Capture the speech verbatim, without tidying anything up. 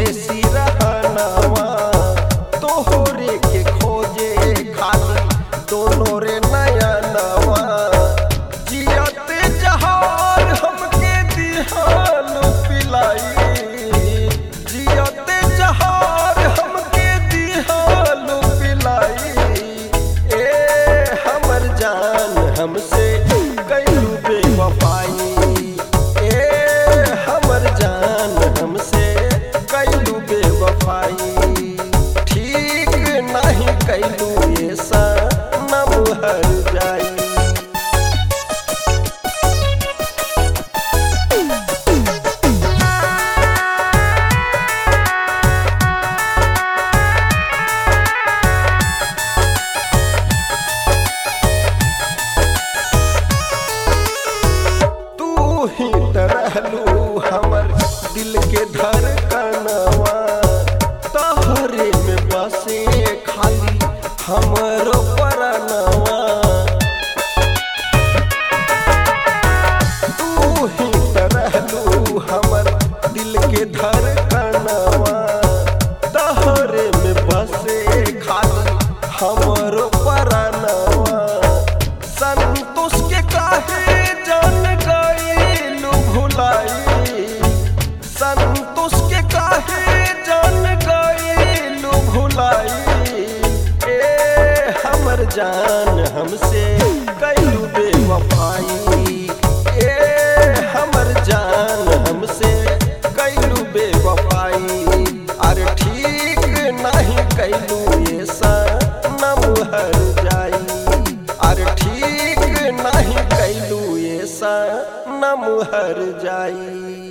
परदेसी रहनवा तोहरे के खोजे खाली दोनों रे नयनवा जियते जहार हमके दिहाल पिलाई जियते जहार हमके दिहाल पिलाई ए हमर जान हमसे कैलू बेवफाई ए हमर जान हमसे कैलू बेवफाई ठीक नहीं कैलू ऐसा नम हर जाई ही रहलू हमर दिल के धड़कनवा तोहरे में बसे खाली हमरो परनवा तू ही रहलू हमर दिल के धड़कनवा तोहरे में बसे खाली हमरो परनवा संतोष के काहे जान संतोष के काहे जान गईलू भुलाई ए हमर जान हमसे कैलू बेवफाई ए हमर जान हमसे कैलू बेवफाई अरे ठीक नहीं कैलू ऐसा नम हर जाई अरे ठीक नहीं कैलू ऐसा नम हर जाई।